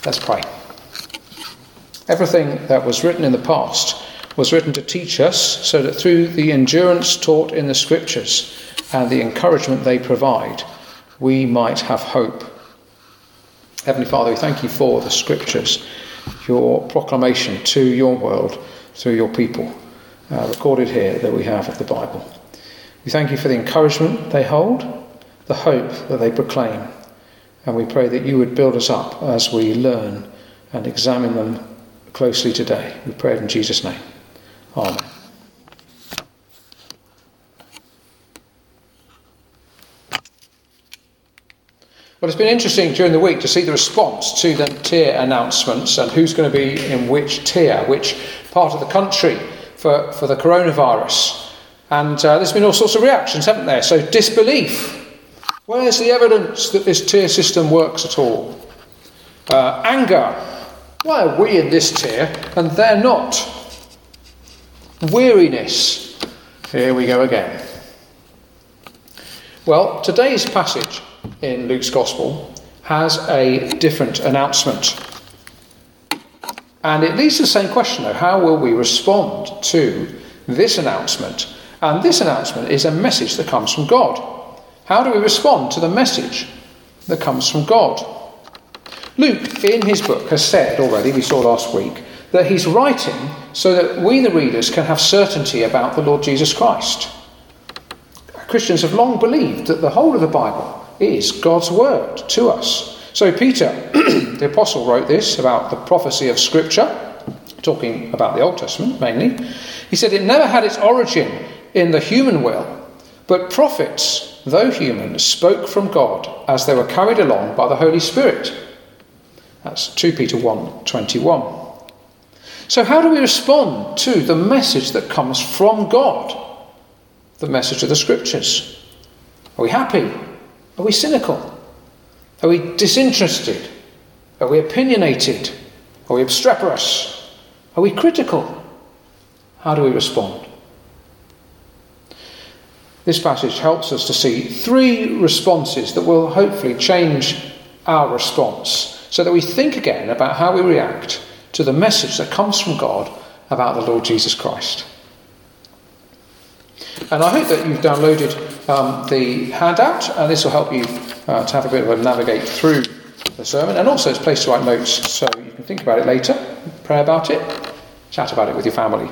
Let's pray. Everything that was written in the past was written to teach us, so that through the endurance taught in the Scriptures and the encouragement they provide, we might have hope. Heavenly Father, we thank you for the Scriptures, your proclamation to your world through your people, recorded here that we have of the Bible. We thank you for the encouragement they hold, the hope that they proclaim, and we pray that you would build us up as we learn and examine them closely today. We pray it in Jesus' name. Amen. Well, it's been interesting during the week to see the response to the tier announcements and who's going to be in which tier, which part of the country for the coronavirus. And there's been all sorts of reactions, haven't there? So disbelief. Where's the evidence that this tier system works at all? Anger. Why are we in this tier and they're not? Weariness. Here we go again. Well, today's passage in Luke's Gospel has a different announcement. And it leads to the same question, though. How will we respond to this announcement? And this announcement is a message that comes from God. How do we respond to the message that comes from God? Luke, in his book, has said already, we saw last week, that he's writing so that we, the readers, can have certainty about the Lord Jesus Christ. Christians have long believed that the whole of the Bible is God's word to us. So Peter, the apostle, wrote this about the prophecy of Scripture, talking about the Old Testament mainly. He said it never had its origin in the human will, but prophets, though human, spoke from God as they were carried along by the Holy Spirit. That's 2 Peter 1:21. So how do we respond to the message that comes from God? The message of the Scriptures. Are we happy? Are we cynical? Are we disinterested? Are we opinionated? Are we obstreperous? Are we critical? How do we respond? This passage helps us to see three responses that will hopefully change our response, so that we think again about how we react to the message that comes from God about the Lord Jesus Christ. And I hope that you've downloaded the handout, and this will help you to have a bit of a navigate through the sermon, and also it's a place to write notes so you can think about it later, pray about it, chat about it with your family.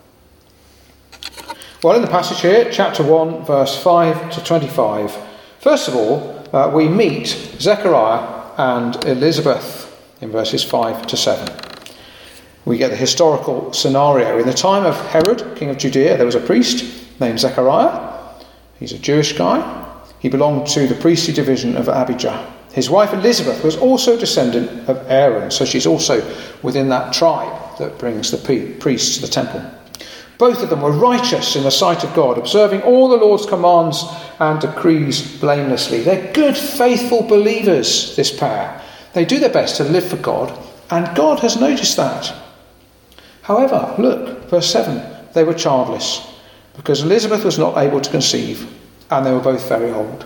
Well, in the passage here, chapter 1, verse 5 to 25, first of all, we meet Zechariah and Elizabeth in verses 5 to 7. We get the historical scenario. In the time of Herod, king of Judea, there was a priest named Zechariah. He's a Jewish guy. He belonged to the priestly division of Abijah. His wife Elizabeth was also a descendant of Aaron, so she's also within that tribe that brings the priests to the temple. Both of them were righteous in the sight of God, observing all the Lord's commands and decrees blamelessly. They're good, faithful believers, this pair. They do their best to live for God, and God has noticed that. However, look, verse 7, they were childless, because Elizabeth was not able to conceive, and they were both very old.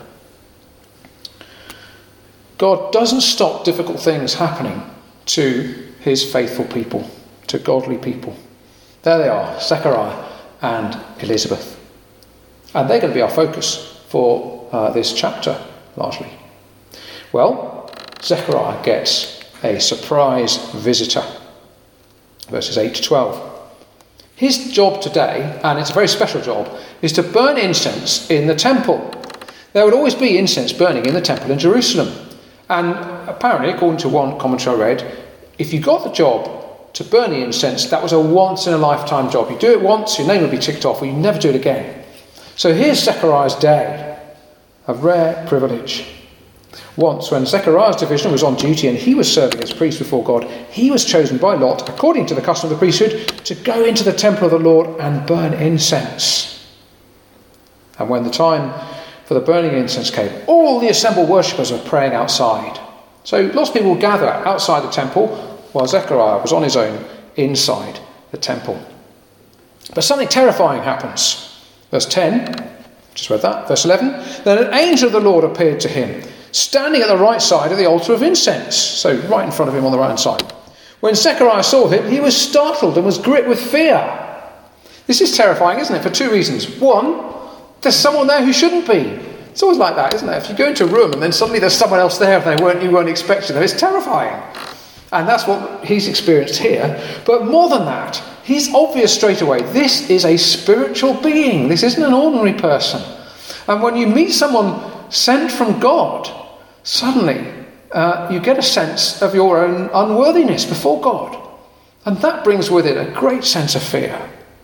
God doesn't stop difficult things happening to his faithful people, to godly people. There they are, Zechariah and Elizabeth. And they're going to be our focus for this chapter, largely. Well, Zechariah gets a surprise visitor. Verses 8 to 12. His job today, and it's a very special job, is to burn incense in the temple. There would always be incense burning in the temple in Jerusalem. And apparently, according to one commentary I read, if you got the job to burn the incense, that was a once-in-a-lifetime job. You do it once, your name would be ticked off, or you never do it again. So here's Zechariah's day, a rare privilege. Once, when Zechariah's division was on duty and he was serving as priest before God, he was chosen by lot, according to the custom of the priesthood, to go into the temple of the Lord and burn incense. And when the time for the burning incense came, all the assembled worshippers were praying outside. So lots of people would gather outside the temple, while Zechariah was on his own inside the temple. But something terrifying happens. Verse 10, just read that. Verse 11, then an angel of the Lord appeared to him, standing at the right side of the altar of incense, so right in front of him on the right-hand side. When Zechariah saw him, he was startled and was gripped with fear. This is terrifying, isn't it? For two reasons. One, there's someone there who shouldn't be. It's always like that, isn't it? If you go into a room and then suddenly there's someone else there and you weren't expecting them, it's terrifying. And that's what he's experienced here. But more than that, he's obvious straight away. This is a spiritual being. This isn't an ordinary person. And when you meet someone sent from God, suddenly you get a sense of your own unworthiness before God. And that brings with it a great sense of fear.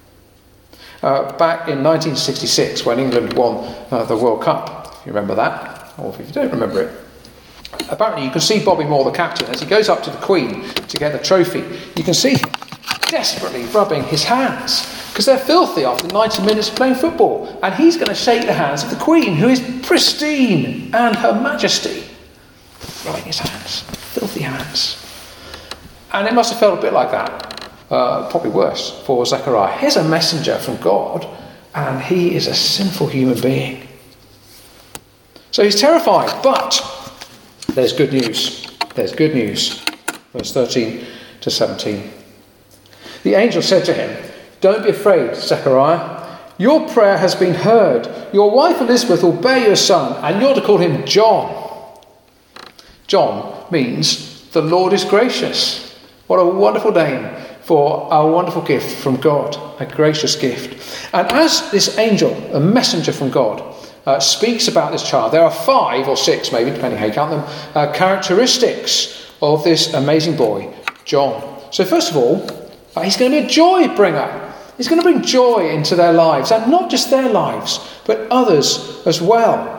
Back in 1966, when England won the World Cup, if you remember that, or if you don't remember it, apparently you can see Bobby Moore, the captain, as he goes up to the Queen to get the trophy. You can see him desperately rubbing his hands because they're filthy after 90 minutes of playing football. And he's going to shake the hands of the Queen, who is pristine, and Her Majesty. Rubbing his hands, filthy hands. And it must have felt a bit like that. Probably worse for Zechariah. Here's a messenger from God, and he is a sinful human being. So he's terrified, but there's good news. There's good news. Verse 13 to 17. The angel said to him, "Don't be afraid, Zechariah. Your prayer has been heard. Your wife Elizabeth will bear you a son, and you're to call him John." John means the Lord is gracious. What a wonderful name for a wonderful gift from God, a gracious gift. And as this angel, a messenger from God, speaks about this child, there are 5 or 6, maybe, depending how you count them, characteristics of this amazing boy, John. So first of all, he's going to be a joy bringer. He's going to bring joy into their lives, and not just their lives, but others as well.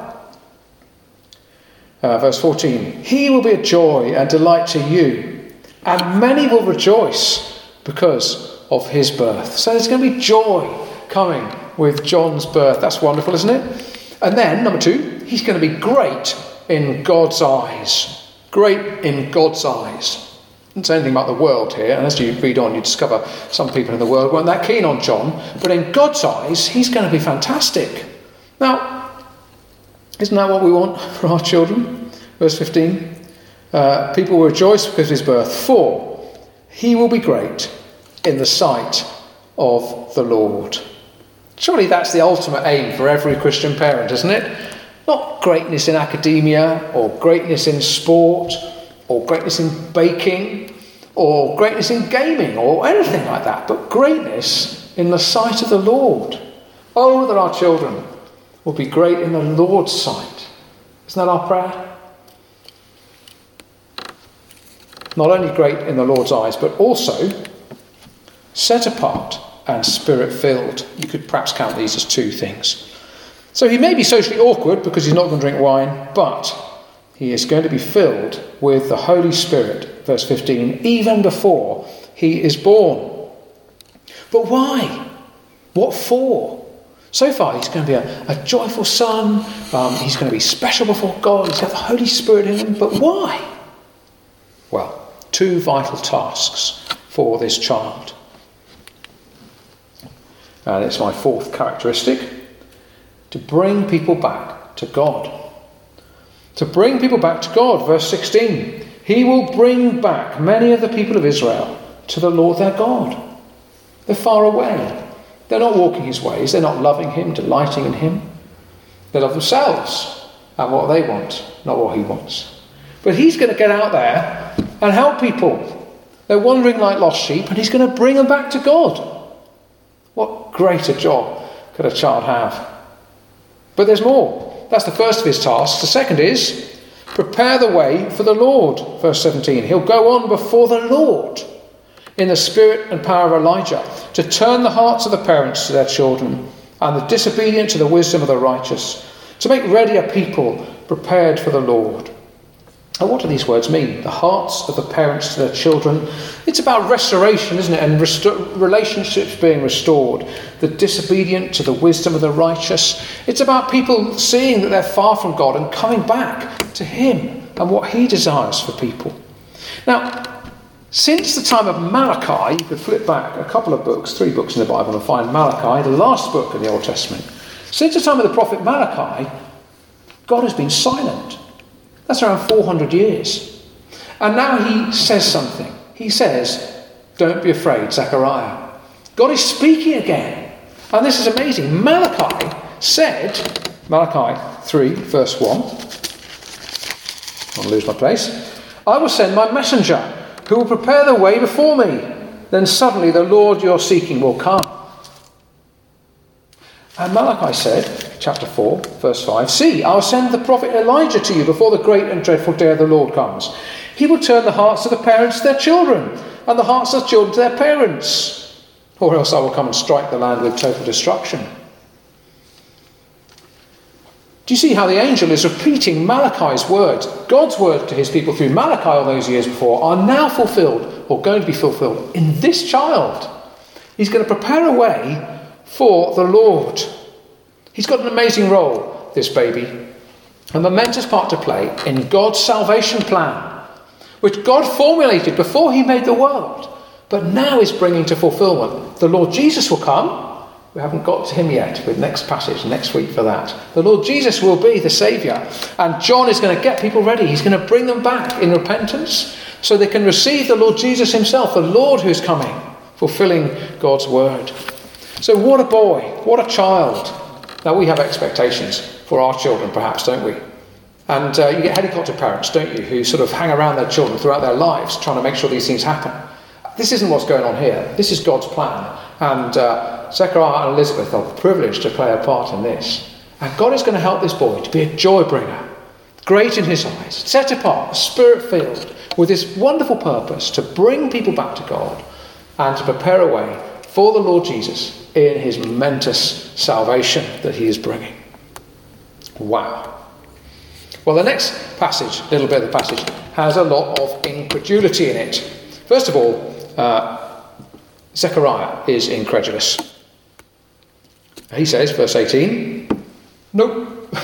Verse 14, he will be a joy and delight to you, and many will rejoice because of his birth. So there's going to be joy coming with John's birth. That's wonderful, isn't it? And then, number 2, he's going to be great in God's eyes. Great in God's eyes. Doesn't say anything about the world here, and as you read on, you discover some people in the world weren't that keen on John, but in God's eyes, he's going to be fantastic. Now, isn't that what we want for our children? Verse 15. People will rejoice because of his birth. 4. He will be great in the sight of the Lord. Surely that's the ultimate aim for every Christian parent, isn't it? Not greatness in academia, or greatness in sport, or greatness in baking, or greatness in gaming, or anything like that, but greatness in the sight of the Lord. Oh, that our children will be great in the Lord's sight. Isn't that our prayer? Not only great in the Lord's eyes, but also set apart and spirit-filled. You could perhaps count these as 2 things. So he may be socially awkward because he's not going to drink wine, but he is going to be filled with the Holy Spirit, verse 15, even before he is born. But why? What for? So far, he's going to be a joyful son. He's going to be special before God. He's got the Holy Spirit in him. But why? Well, 2 vital tasks for this child. And it's my 4th characteristic, to bring people back to God. To bring people back to God, verse 16. He will bring back many of the people of Israel to the Lord their God. They're far away. They're not walking his ways. They're not loving him, delighting in him. They love themselves and what they want, not what he wants. But he's going to get out there and help people. They're wandering like lost sheep, and he's going to bring them back to God. What greater job could a child have? But there's more. That's the first of his tasks. The second is, prepare the way for the Lord. Verse 17. He'll go on before the Lord in the spirit and power of Elijah, to turn the hearts of the parents to their children, and the disobedient to the wisdom of the righteous, to make ready a people prepared for the Lord. And what do these words mean? The hearts of the parents to their children. It's about restoration, isn't it? And relationships being restored. The disobedient to the wisdom of the righteous. It's about people seeing that they're far from God and coming back to him and what he desires for people. Now, since the time of Malachi, you could flip back a couple of books, 3 books in the Bible, and find Malachi, the last book in the Old Testament. Since the time of the prophet Malachi, God has been silent. That's around 400 years. And now he says something. He says, don't be afraid, Zechariah. God is speaking again. And this is amazing. Malachi said, Malachi 3, verse 1. I'll lose my place. I will send my messenger who will prepare the way before me. Then suddenly the Lord you're seeking will come. And Malachi said, chapter 4, verse 5, see, I'll send the prophet Elijah to you before the great and dreadful day of the Lord comes. He will turn the hearts of the parents to their children, and the hearts of the children to their parents. Or else I will come and strike the land with total destruction. Do you see how the angel is repeating Malachi's words? God's word to his people through Malachi all those years before are now fulfilled, or going to be fulfilled, in this child. He's going to prepare a way for the Lord. He's got an amazing role, this baby, a momentous part to play in God's salvation plan, which God formulated before he made the world, but now is bringing to fulfillment. The Lord Jesus will come. We haven't got to him yet, with next passage, next week for that. The Lord Jesus will be the Saviour, and John is going to get people ready. He's going to bring them back in repentance so they can receive the Lord Jesus himself, the Lord who's coming, fulfilling God's word. So what a boy, what a child. Now we have expectations for our children perhaps, don't we? And you get helicopter parents, don't you, who sort of hang around their children throughout their lives trying to make sure these things happen. This isn't what's going on here. This is God's plan. And Zechariah and Elizabeth are privileged to play a part in this. And God is going to help this boy to be a joy bringer, great in his eyes, set apart, spirit-filled, with this wonderful purpose to bring people back to God and to prepare a way for the Lord Jesus in his momentous salvation that he is bringing. Wow. Well, the next passage, little bit of the passage, has a lot of incredulity in it. First of all, Zechariah is incredulous. He says, verse 18, nope.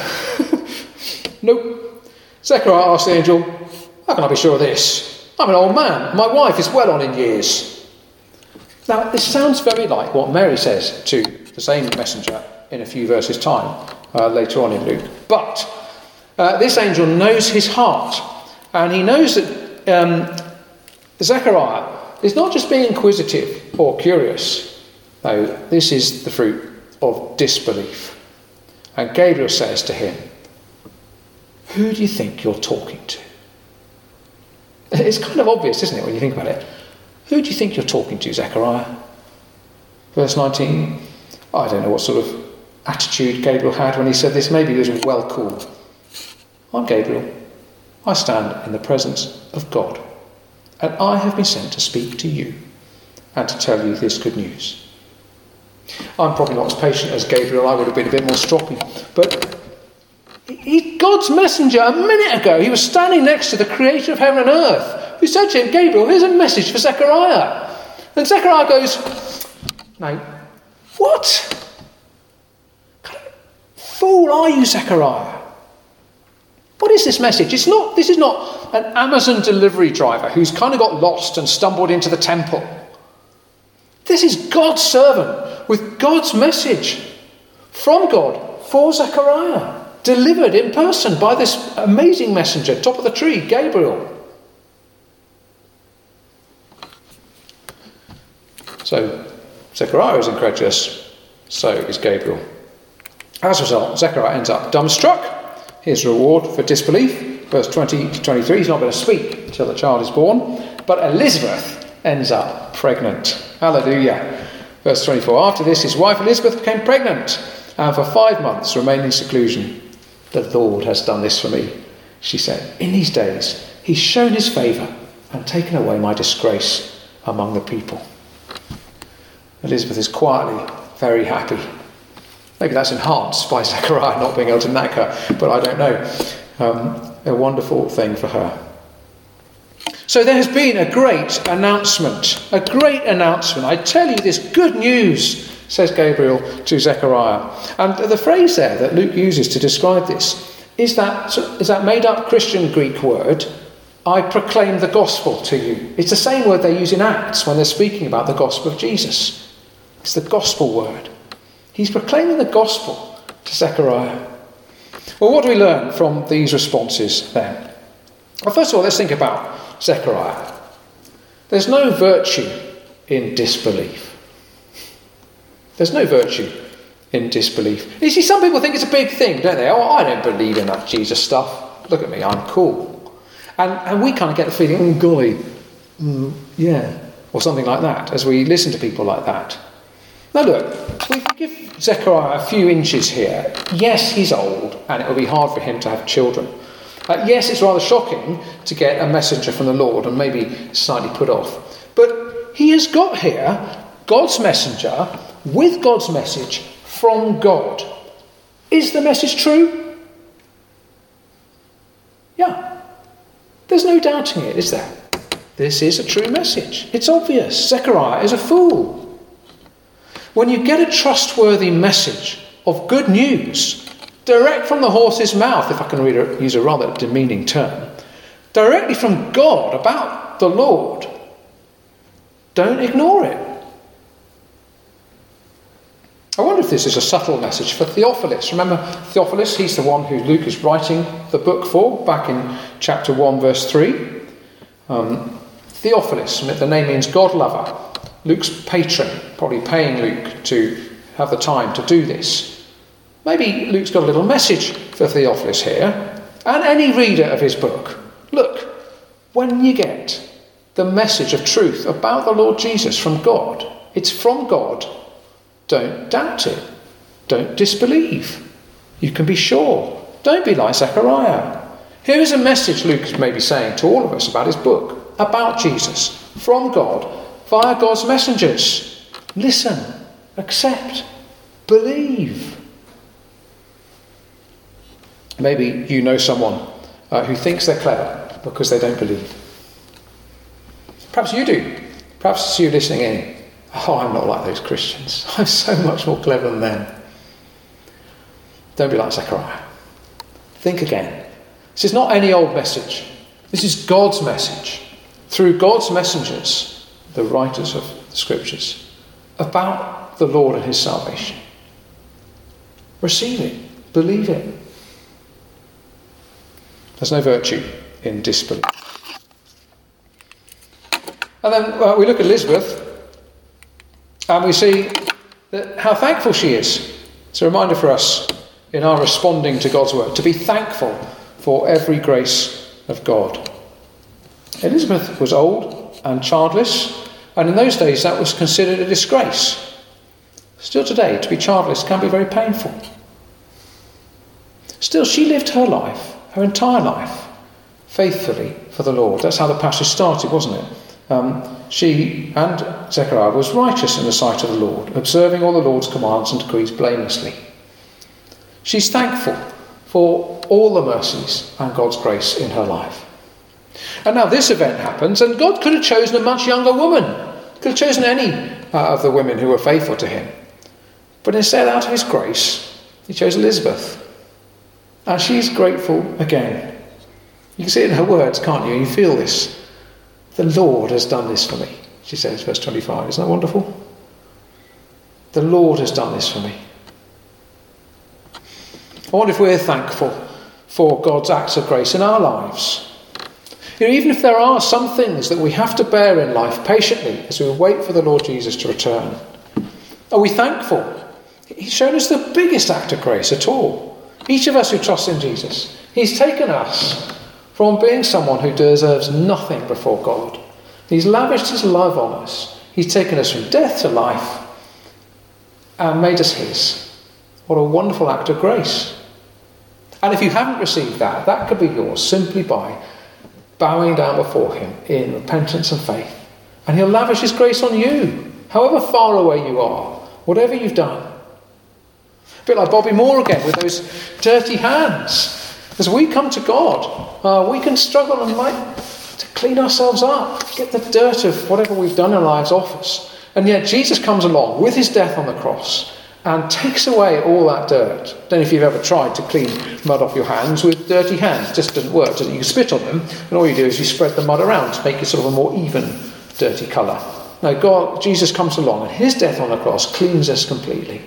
Nope. Zechariah asked the angel, how can I be sure of this? I'm an old man. My wife is well on in years. Now, this sounds very like what Mary says to the same messenger in a few verses' time, later on in Luke. But this angel knows his heart, and he knows that Zechariah is not just being inquisitive or curious. No, this is the fruit of disbelief. And Gabriel says to him, who do you think you're talking to? It's kind of obvious, isn't it, when you think about it? Who do you think you're talking to, Zechariah? Verse 19, I don't know what sort of attitude Gabriel had when he said this. Maybe he was well cool. I'm Gabriel. I stand in the presence of God, and I have been sent to speak to you and to tell you this good news. I'm probably not as patient as Gabriel. I would have been a bit more stroppy. But God's messenger, a minute ago, he was standing next to the creator of heaven and earth, who said to him, Gabriel, here's a message for Zechariah. And Zechariah goes, no, what? What kind of fool are you, Zechariah? What is this message? This is not an Amazon delivery driver who's kind of got lost and stumbled into the temple. This is God's servant with God's message from God for Zechariah, delivered in person by this amazing messenger, top of the tree, Gabriel. So Zechariah is incredulous, so is Gabriel. As a result, Zechariah ends up dumbstruck. His reward for disbelief, verse 20 to 23, he's not going to speak until the child is born. But Elizabeth ends up pregnant. Hallelujah. Verse 24, after this, his wife Elizabeth became pregnant, and for 5 months remained in seclusion. The Lord has done this for me, she said. In these days, he's shown his favour and taken away my disgrace among the people. Elizabeth is quietly very happy. Maybe that's enhanced by Zechariah not being able to knack her, but I don't know. A wonderful thing for her. So there has been a great announcement. A great announcement. I tell you this good news, says Gabriel to Zechariah. And the phrase there that Luke uses to describe this is that made-up Christian Greek word, I proclaim the gospel to you. It's the same word they use in Acts when they're speaking about the gospel of Jesus. It's the gospel word. He's proclaiming the gospel to Zechariah. Well, what do we learn from these responses then? Well, first of all, let's think about Zechariah. There's no virtue in disbelief. There's no virtue in disbelief. You see, some people think it's a big thing, don't they? Oh, I don't believe in that Jesus stuff. Look at me, I'm cool. And we kind of get the feeling, oh, golly, yeah, or something like that, as we listen to people like that. Now look, we give Zechariah a few inches here. Yes, he's old, and it will be hard for him to have children. Yes, it's rather shocking to get a messenger from the Lord and maybe slightly put off. But he has got here God's messenger with God's message from God. Is the message true? Yeah. There's no doubting it, is there? This is a true message. It's obvious. Zechariah is a fool. When you get a trustworthy message of good news, direct from the horse's mouth, if I can use a rather demeaning term, directly from God about the Lord, don't ignore it. I wonder if this is a subtle message for Theophilus. Remember Theophilus? He's the one who Luke is writing the book for, back in chapter 1, verse 3. Theophilus, the name means God lover. Luke's patron, probably paying Luke to have the time to do this. Maybe Luke's got a little message for Theophilus here, and any reader of his book. Look, when you get the message of truth about the Lord Jesus from God, it's from God. Don't doubt it. Don't disbelieve. You can be sure. Don't be like Zechariah. Here is a message Luke may be saying to all of us about his book, about Jesus, from God, via God's messengers. Listen, accept, believe. Maybe you know someone who thinks they're clever because they don't believe. Perhaps you do. Perhaps it's you listening in. Oh, I'm not like those Christians. I'm so much more clever than them. Don't be like Zechariah. Think again. This is not any old message. This is God's message through God's messengers, the writers of the scriptures, about the Lord and his salvation. Receive it. Believe it. There's no virtue in disbelief. And then we look at Elizabeth, and we see that how thankful she is. It's a reminder for us in our responding to God's word to be thankful for every grace of God. Elizabeth was old and childless, and in those days that was considered a disgrace. Still today, to be childless can be very painful. Still, she lived her life, her entire life, faithfully for the Lord. That's how the passage started, wasn't it? She and Zechariah was righteous in the sight of the Lord, observing all the Lord's commands and decrees blamelessly. She's thankful for all the mercies and God's grace in her life. And now this event happens, and God could have chosen a much younger woman. Could have chosen any of the women who were faithful to him. But instead, out of his grace, he chose Elizabeth. And she's grateful again. You can see it in her words, can't you? You feel this. The Lord has done this for me, she says, verse 25. Isn't that wonderful? The Lord has done this for me. I wonder if we're thankful for God's acts of grace in our lives. Even if there are some things that we have to bear in life patiently as we wait for the Lord Jesus to return, are we thankful? He's shown us the biggest act of grace at all. Each of us who trusts in Jesus, he's taken us from being someone who deserves nothing before God. He's lavished his love on us. He's taken us from death to life and made us his. What a wonderful act of grace. And if you haven't received that, that could be yours simply by bowing down before him in repentance and faith. And he'll lavish his grace on you, however far away you are, whatever you've done. A bit like Bobby Moore again with those dirty hands. As we come to God, we can struggle and like to clean ourselves up, get the dirt of whatever we've done in our lives off us. And yet Jesus comes along with his death on the cross and takes away all that dirt. I don't know if you've ever tried to clean mud off your hands with dirty hands. It just doesn't work, does it? You spit on them, and all you do is you spread the mud around to make it sort of a more even dirty colour. No, Jesus comes along, and his death on the cross cleans us completely.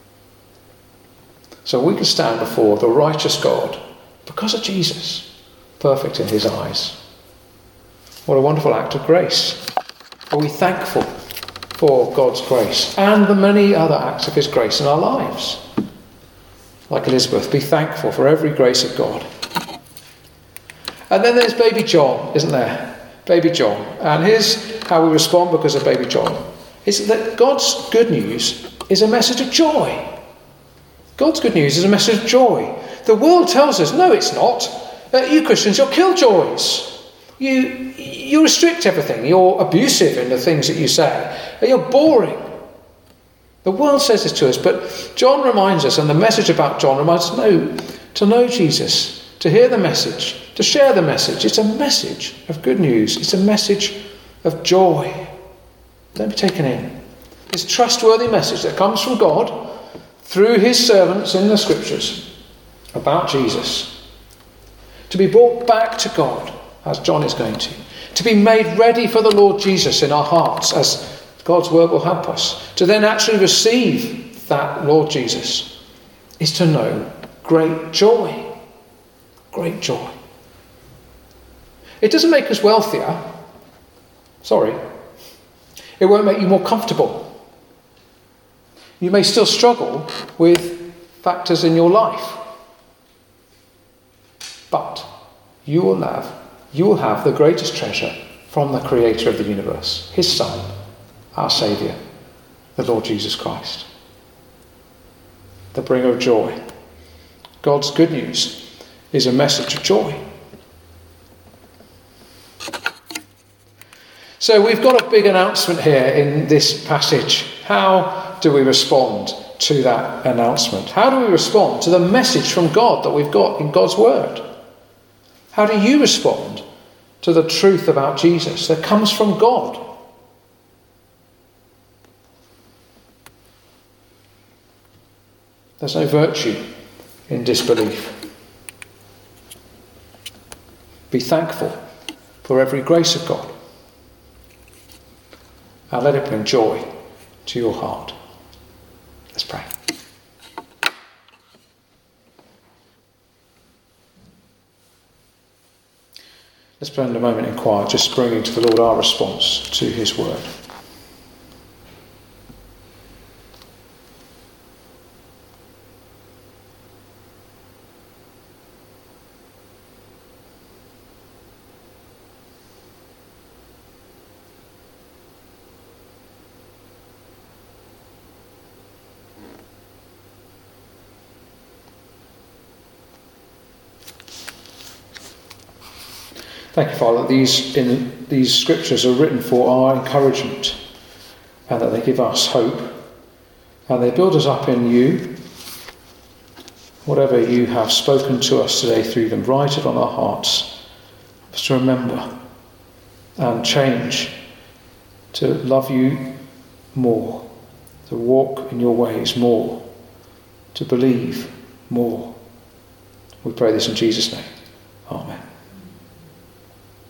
So we can stand before the righteous God because of Jesus, perfect in his eyes. What a wonderful act of grace. Are we thankful for God's grace and the many other acts of his grace in our lives? Like Elizabeth, be thankful for every grace of God. And then there's baby John, isn't there? Baby John. And here's how we respond because of baby John. It's that God's good news is a message of joy. God's good news is a message of joy. The world tells us, no, it's not. You Christians, you're killjoys. You restrict everything. You're abusive in the things that you say. You're boring. The world says this to us, but John reminds us, and the message about John reminds us, no, to know Jesus, to hear the message, to share the message. It's a message of good news. It's a message of joy. Don't be taken in. It's a trustworthy message that comes from God through his servants in the scriptures about Jesus. To be brought back to God, as John is going to be made ready for the Lord Jesus in our hearts, as God's word will help us, to then actually receive that Lord Jesus, is to know great joy. Great joy. It doesn't make us wealthier. Sorry. It won't make you more comfortable. You may still struggle with factors in your life. But you will have the greatest treasure from the Creator of the universe, his Son, our Saviour, the Lord Jesus Christ, the bringer of joy. God's good news is a message of joy. So we've got a big announcement here in this passage. How do we respond to that announcement? How do we respond to the message from God that we've got in God's word? How do you respond to the truth about Jesus that comes from God? There's no virtue in disbelief. Be thankful for every grace of God, and let it bring joy to your heart. Let's pray. Let's spend a moment in quiet, just bringing to the Lord our response to his word. Thank you, Father, that these scriptures are written for our encouragement, and that they give us hope, and they build us up in you. Whatever you have spoken to us today through them, write it on our hearts, to remember and change, to love you more, to walk in your ways more, to believe more. We pray this in Jesus' name. Amen.